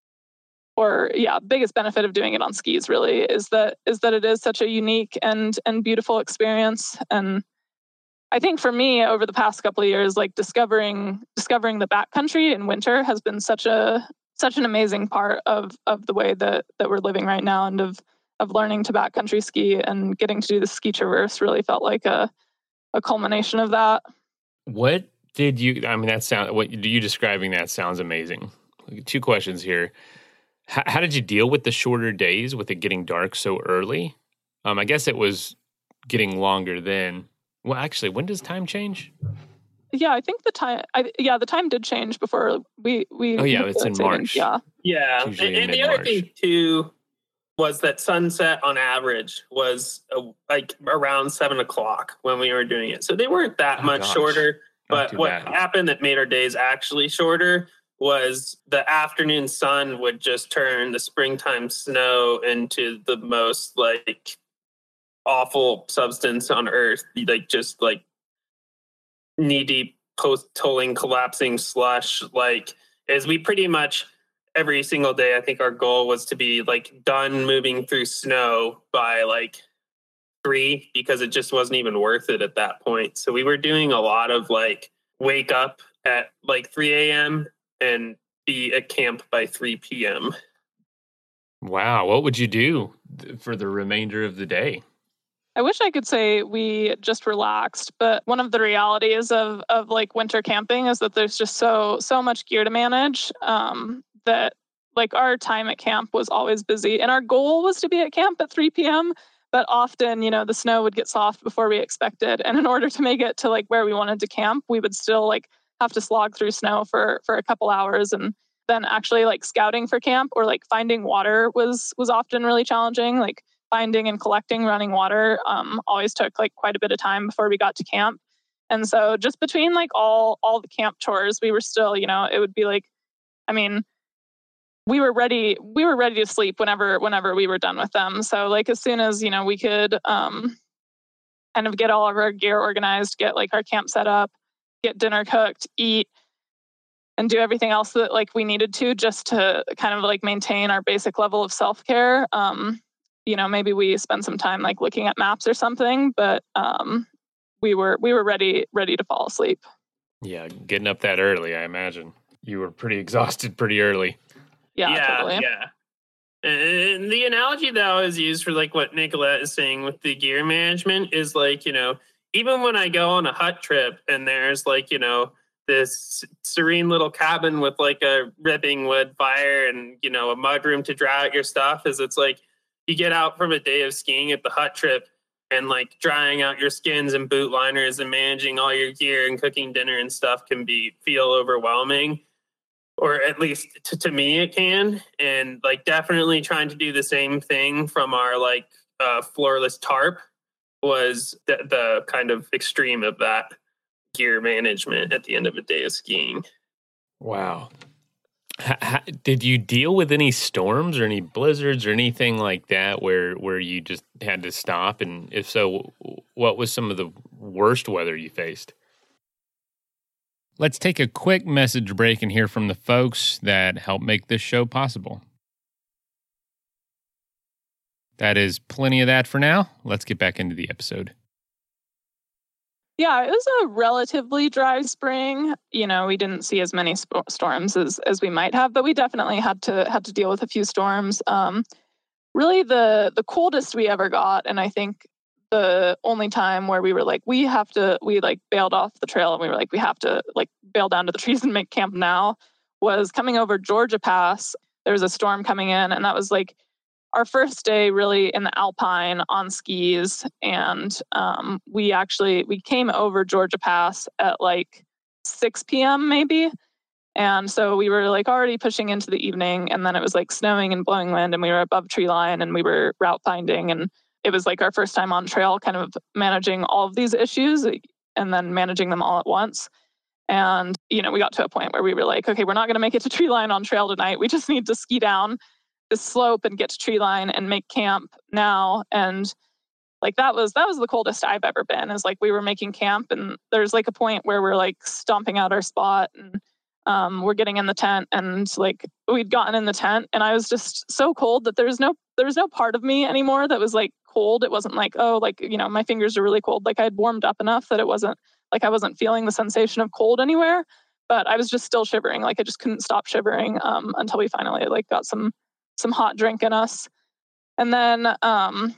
or yeah, biggest benefit of doing it on skis really is that is that it is such a unique and and beautiful experience. And I think for me over the past couple of years, like discovering discovering the backcountry in winter has been such a such an amazing part of of the way that that we're living right now, and of of learning to backcountry ski and getting to do the ski traverse really felt like a a culmination of that. What did you? I mean, that sound. What you describing that sounds amazing. Two questions here. How, how did you deal with the shorter days with it getting dark so early? Um, I guess it was getting longer then. Well, actually, when does time change? Yeah, I think the time. I, yeah, the time did change before we we. Oh yeah, it's in March. Yeah, yeah, and, and the other thing too was that sunset on average was uh, like around seven o'clock when we were doing it. So they weren't that oh, much gosh. shorter. But what bad. happened that made our days actually shorter was the afternoon sun would just turn the springtime snow into the most like awful substance on earth. Like just like knee deep post tolling collapsing slush. Like as we pretty much every single day, I think our goal was to be like done moving through snow by like three, because it just wasn't even worth it at that point. So we were doing a lot of like wake up at like three a.m. and be at camp by three p.m. Wow. What would you do for the remainder of the day? I wish I could say we just relaxed, but one of the realities of of like winter camping is that there's just so so much gear to manage. Um, that like our time at camp was always busy, and our goal was to be at camp at three p.m. But often, you know, the snow would get soft before we expected. And in order to make it to like where we wanted to camp, we would still like have to slog through snow for for a couple hours. And then actually like scouting for camp or like finding water was was often really challenging. Like finding and collecting running water um, always took like quite a bit of time before we got to camp. And so just between like all all the camp chores, we were still, you know, it would be like, I mean, we were ready, we were ready to sleep whenever, whenever we were done with them. So like, as soon as, you know, we could um, kind of get all of our gear organized, get like our camp set up, get dinner cooked, eat, and do everything else that like we needed to just to kind of like maintain our basic level of self-care. Um, you know, maybe we spend some time like looking at maps or something, but um, we were we were ready ready to fall asleep. Yeah, getting up that early, I imagine. You were pretty exhausted pretty early. Yeah, yeah, totally. Yeah. And the analogy that I always use for like what Nicolette is saying with the gear management is like, you know, even when I go on a hut trip and there's like, you know, this serene little cabin with like a ripping wood fire and, you know, a mud room to dry out your stuff, is it's like you get out from a day of skiing at the hut trip and like drying out your skins and boot liners and managing all your gear and cooking dinner and stuff can be feel overwhelming. Or at least to, to me it can. And like definitely trying to do the same thing from our like uh, floorless tarp was the, the kind of extreme of that gear management at the end of a day of skiing. Wow. H- h- did you deal with any storms or any blizzards or anything like that where, where you just had to stop? And if so, what was some of the worst weather you faced? Let's take a quick message break and hear from the folks that help make this show possible. That is plenty of that for now. Let's get back into the episode. Yeah, it was a relatively dry spring. You know, we didn't see as many sp- storms as as we might have, but we definitely had to had to deal with a few storms. Um, really, the the coldest we ever got, and I think the only time where we were like, we have to, we like bailed off the trail and we were like, we have to like bail down to the trees and make camp now, was coming over Georgia Pass. There was a storm coming in, and that was like our first day really in the Alpine on skis. And um, we actually, we came over Georgia Pass at like six p.m. maybe. And so we were like already pushing into the evening, and then it was like snowing and blowing wind, and we were above tree line and we were route finding, and it was like our first time on trail, kind of managing all of these issues and then managing them all at once. And, you know, we got to a point where we were like, okay, we're not going to make it to tree line on trail tonight. We just need to ski down this slope and get to tree line and make camp now. And like, that was, that was the coldest I've ever been, is like, we were making camp, and there's like a point where we're like stomping out our spot, and um, we're getting in the tent, and like we'd gotten in the tent, and I was just so cold that there's no, there was no part of me anymore that was like cold. It wasn't like, oh, like, you know, my fingers are really cold. Like, I had warmed up enough that it wasn't like I wasn't feeling the sensation of cold anywhere, but I was just still shivering. Like, I just couldn't stop shivering um, until we finally like got some some hot drink in us. And then um,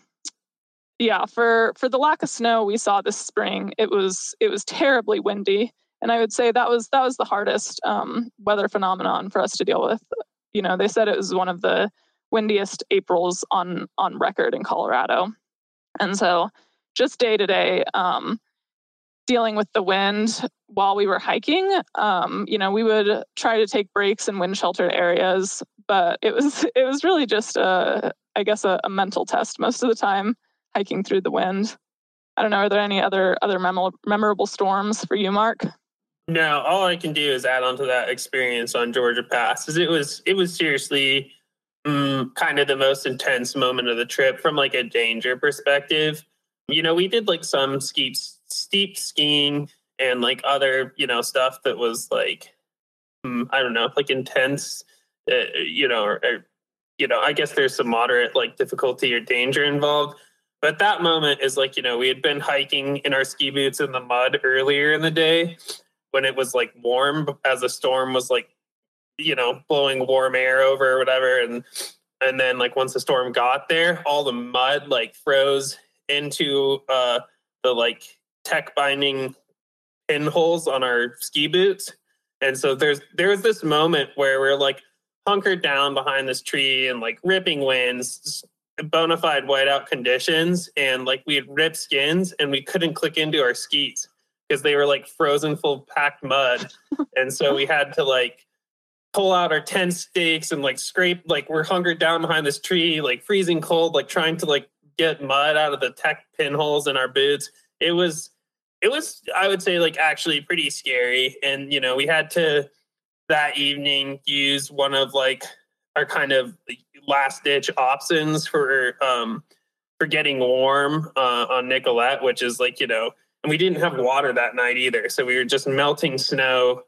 yeah, for for the lack of snow we saw this spring, it was it was terribly windy, and I would say that was that was the hardest um, weather phenomenon for us to deal with. You know, they said it was one of the windiest Aprils on on record in Colorado. And so just day to day um, dealing with the wind while we were hiking, um, you know, we would try to take breaks in wind sheltered areas, but it was it was really just a, I guess a, a mental test most of the time, hiking through the wind. I don't know, are there any other other mem- memorable storms for you, Mark? No, all I can do is add on to that experience on Georgia Pass, because it was it was seriously Mm, kind of the most intense moment of the trip from like a danger perspective. You know, we did like some steep, steep skiing and like other, you know, stuff that was like, mm, I don't know, like intense, uh, you know, or, or, you know, I guess there's some moderate like difficulty or danger involved. But that moment is like, you know, we had been hiking in our ski boots in the mud earlier in the day when it was like warm, as the storm was like, you know, blowing warm air over or whatever. And, and then like once the storm got there, all the mud like froze into uh, the like tech binding pinholes on our ski boots. And so there's, there's this moment where we're like hunkered down behind this tree and like ripping winds, bona fide whiteout conditions. And like we had ripped skins and we couldn't click into our skis because they were like frozen full of packed mud. And so we had to like pull out our tent stakes and like scrape, like we're hunkered down behind this tree, like freezing cold, like trying to like get mud out of the tech pinholes in our boots. It was, it was, I would say like actually pretty scary. And, you know, we had to that evening use one of like our kind of last ditch options for, um, for getting warm uh, on Nicolette, which is like, you know, and we didn't have water that night either. So we were just melting snow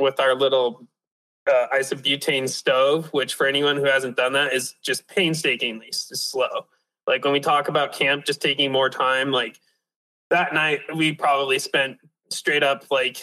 with our little uh, isobutane stove, which for anyone who hasn't done that is just painstakingly slow. Like when we talk about camp just taking more time, like that night we probably spent straight up like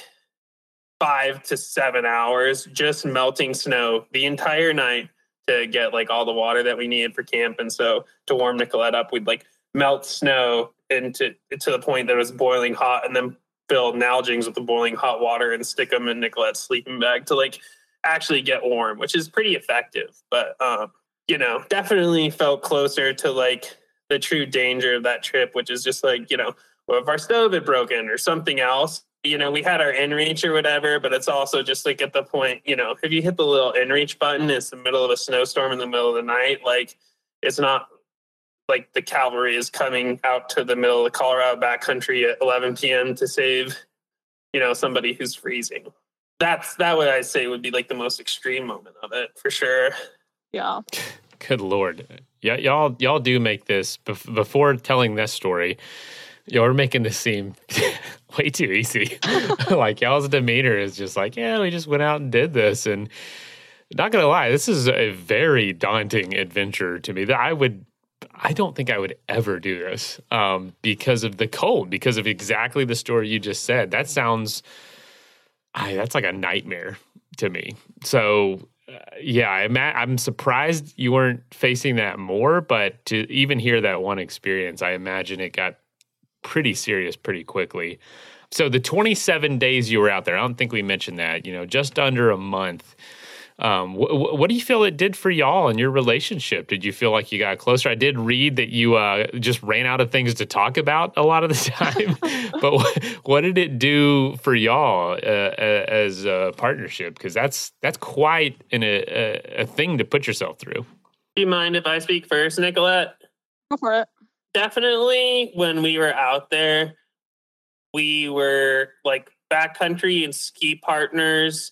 five to seven hours just melting snow the entire night to get like all the water that we needed for camp. And so to warm Nicolette up, we'd like melt snow into to the point that it was boiling hot, and then fill Nalgings with the boiling hot water and stick them in Nicolette's sleeping bag to like actually get warm, which is pretty effective. But um, you know, definitely felt closer to like the true danger of that trip, which is just like, you know, what if our stove had broken or something else? You know, we had our inReach or whatever, but it's also just like at the point, you know, if you hit the little inReach button, it's the middle of a snowstorm in the middle of the night. Like, it's not like the cavalry is coming out to the middle of the Colorado backcountry at eleven p.m. to save, you know, somebody who's freezing. That's that what I say would be like the most extreme moment of it, for sure. Yeah. Good Lord. Yeah, y'all, y'all do make this, bef- before telling this story, y'all are making this seem way too easy. Like, y'all's demeanor is just like, yeah, we just went out and did this. And not going to lie, this is a very daunting adventure to me. That I would, I don't think I would ever do this um, because of the cold, because of exactly the story you just said. That sounds, I, that's like a nightmare to me. So, uh, yeah, I'm, I'm surprised you weren't facing that more, but to even hear that one experience, I imagine it got pretty serious pretty quickly. So the twenty-seven days you were out there, I don't think we mentioned that, you know, just under a month. Um, wh- what do you feel it did for y'all and your relationship? Did you feel like you got closer? I did read that you uh, just ran out of things to talk about a lot of the time, but what, what did it do for y'all uh, as a partnership? Because that's that's quite an, a, a thing to put yourself through. Do you mind if I speak first, Nicolette? Go for it. Definitely when we were out there, we were like backcountry and ski partners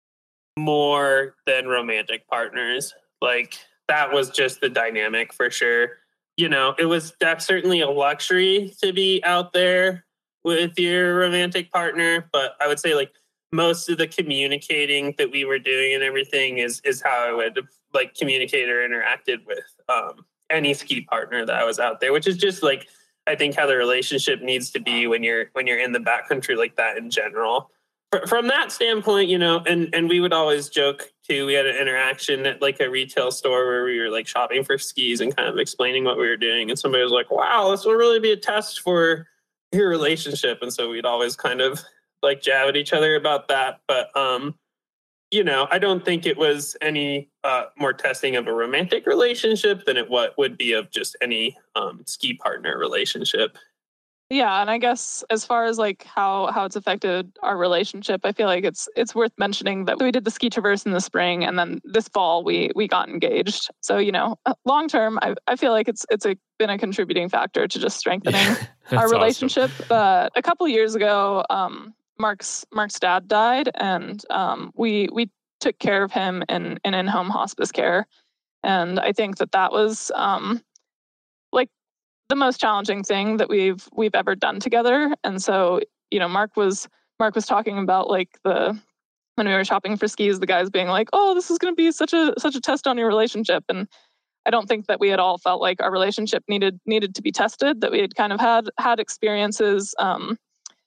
more than romantic partners. Like that was just the dynamic for sure. You know, it was def- certainly a luxury to be out there with your romantic partner, but I would say like most of the communicating that we were doing and everything is is how I would like communicate or interacted with um, any ski partner that I was out there, which is just like I think how the relationship needs to be when you're when you're in the backcountry like that in general. From that standpoint, you know, and, and we would always joke too. We had an interaction at like a retail store where we were like shopping for skis and kind of explaining what we were doing. And somebody was like, wow, this will really be a test for your relationship. And so we'd always kind of like jab at each other about that. But, um, you know, I don't think it was any uh, more testing of a romantic relationship than it what would be of just any um, ski partner relationship. Yeah, and I guess as far as like how how it's affected our relationship, I feel like it's it's worth mentioning that we did the ski traverse in the spring, and then this fall we we got engaged. So you know, long term, I I feel like it's it's a, been a contributing factor to just strengthening yeah, our relationship. Awesome. But a couple years ago, um, Mark's Mark's dad died, and um, we we took care of him in in in-home hospice care, and I think that that was um, like. the most challenging thing that we've we've ever done together. And so, you know, Mark was Mark was talking about like the when we were shopping for skis, the guys being like, "Oh, this is going to be such a such a test on your relationship." And I don't think that we had all felt like our relationship needed needed to be tested. That we had kind of had had experiences um,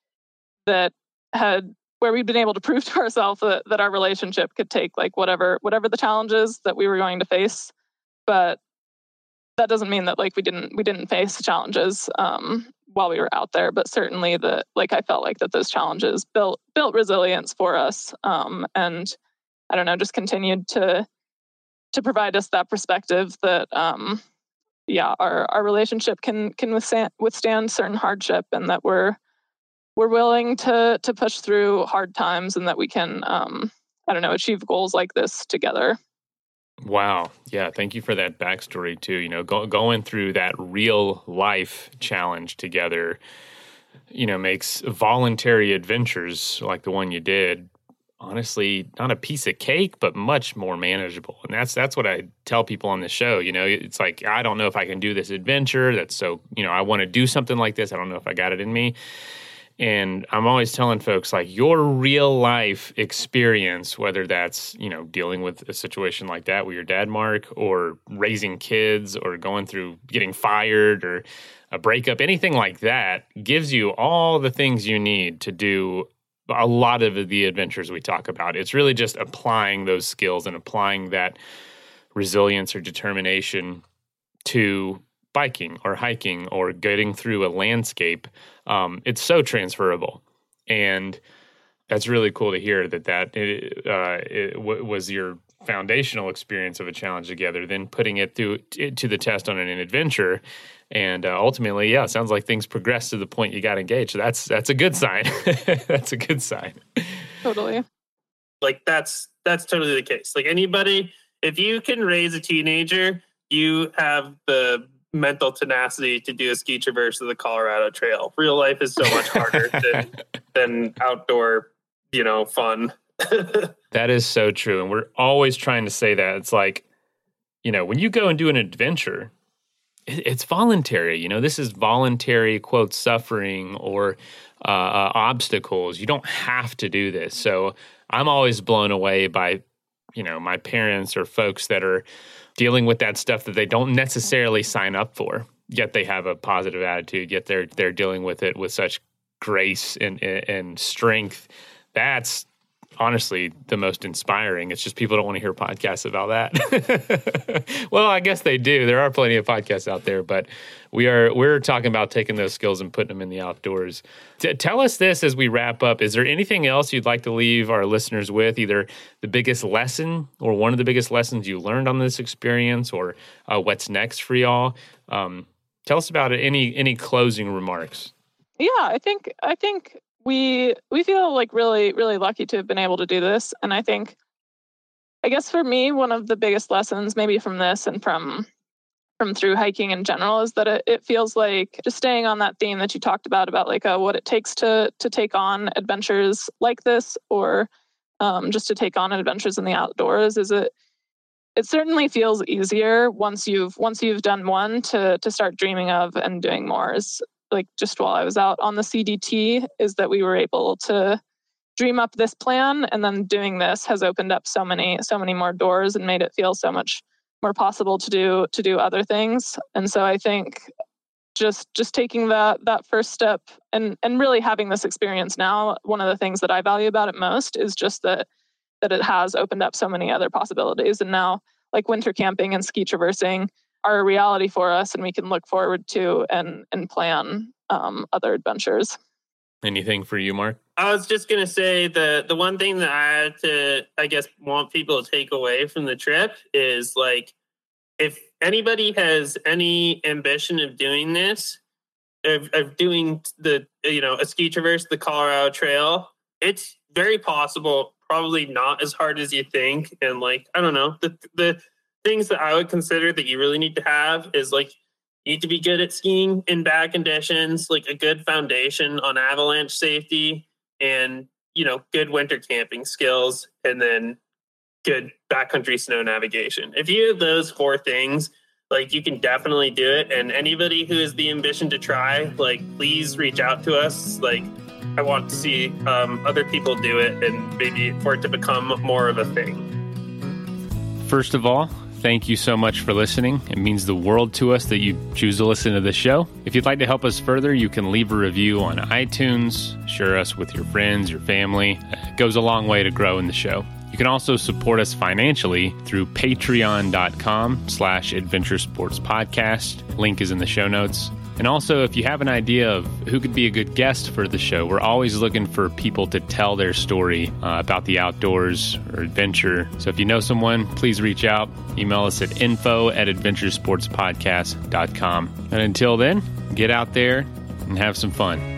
that had where we'd been able to prove to ourselves that, that our relationship could take like whatever whatever the challenges that we were going to face, but that doesn't mean that like we didn't we didn't face challenges um, while we were out there, but certainly that like I felt like that those challenges built built resilience for us, um, and I don't know, just continued to to provide us that perspective that um, yeah, our our relationship can can withstand withstand certain hardship, and that we're we're willing to to push through hard times, and that we can um, I don't know achieve goals like this together. Wow. Yeah. Thank you for that backstory too. You know, go, going through that real life challenge together, you know, makes voluntary adventures like the one you did, honestly, not a piece of cake, but much more manageable. And that's, that's what I tell people on the show. You know, it's like, I don't know if I can do this adventure. That's so, you know, I want to do something like this. I don't know if I got it in me. And I'm always telling folks, like, your real life experience, whether that's, you know, dealing with a situation like that with your dad, Mark, or raising kids, or going through getting fired, or a breakup, anything like that, gives you all the things you need to do a lot of the adventures we talk about. It's really just applying those skills and applying that resilience or determination to biking or hiking or getting through a landscape. Um, it's so transferable. And that's really cool to hear that that it, uh, it w- was your foundational experience of a challenge together, then putting it through t- to the test on an, an adventure. And uh, ultimately, yeah, it sounds like things progressed to the point you got engaged. So that's that's a good sign. That's a good sign. Totally. Like that's that's totally the case. Like anybody, if you can raise a teenager, you have the mental tenacity to do a ski traverse of the Colorado Trail. Real life is so much harder than than outdoor, you know, fun. That is so true. And we're always trying to say that. It's like, you know, when you go and do an adventure, it's voluntary. You know, this is voluntary, quote, suffering or uh, uh, obstacles. You don't have to do this. So I'm always blown away by, you know, my parents or folks that are dealing with that stuff that they don't necessarily sign up for, yet they have a positive attitude, yet they're they're dealing with it with such grace and, and strength. That's honestly the most inspiring. It's just people don't want to hear podcasts about that. Well, I guess they do. There are plenty of podcasts out there, but we are we're talking about taking those skills and putting them in the outdoors. T- tell us this as we wrap up. Is there anything else you'd like to leave our listeners with, either the biggest lesson or one of the biggest lessons you learned on this experience, or uh, what's next for y'all? Um, tell us about it. Any any closing remarks? Yeah, I think I think we we feel like really really lucky to have been able to do this, and I think I guess for me one of the biggest lessons maybe from this and from from through hiking in general is that it, it feels like, just staying on that theme that you talked about about like uh, what it takes to to take on adventures like this, or um, just to take on adventures in the outdoors, is it it certainly feels easier once you've once you've done one to to start dreaming of and doing more. Is like just while I was out on the C D T, is that we were able to dream up this plan, and then doing this has opened up so many so many more doors and made it feel so much more possible to do to do other things. And so I think just just taking that that first step and and really having this experience now, one of the things that I value about it most is just that that it has opened up so many other possibilities. And now, like, winter camping and ski traversing are a reality for us, and we can look forward to and and plan um, other adventures. Anything for you, Mark? I was just going to say the the one thing that I had to, I guess, want people to take away from the trip is, like, if anybody has any ambition of doing this, of, of doing the, you know, a ski traverse, the Colorado Trail, it's very possible, probably not as hard as you think. And, like, I don't know, the the things that I would consider that you really need to have is, like, you need to be good at skiing in bad conditions, like a good foundation on avalanche safety, and, you know, good winter camping skills, and then good backcountry snow navigation. If you have those four things, like, you can definitely do it. And anybody who has the ambition to try, like, please reach out to us. Like, I want to see um, other people do it, and maybe for it to become more of a thing. First of all, thank you so much for listening. It means the world to us that you choose to listen to this show. If you'd like to help us further, you can leave a review on iTunes, share us with your friends, your family. It goes a long way to grow in the show. You can also support us financially through patreon.com slash adventure sports podcast. Link is in the show notes. And also, if you have an idea of who could be a good guest for the show, we're always looking for people to tell their story uh, about the outdoors or adventure. So if you know someone, please reach out. Email us at info at adventuresportspodcast dot com. And until then, get out there and have some fun.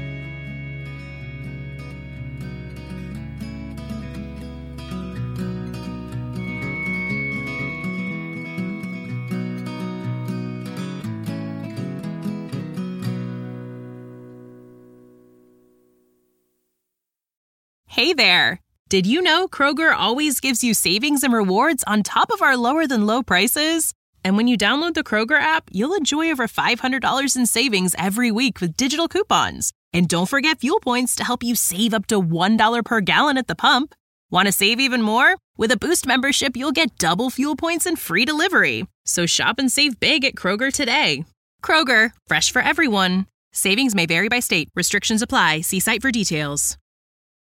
Hey there! Did you know Kroger always gives you savings and rewards on top of our lower-than-low prices? And when you download the Kroger app, you'll enjoy over five hundred dollars in savings every week with digital coupons. And don't forget fuel points to help you save up to one dollar per gallon at the pump. Want to save even more? With a Boost membership, you'll get double fuel points and free delivery. So shop and save big at Kroger today. Kroger, fresh for everyone. Savings may vary by state. Restrictions apply. See site for details.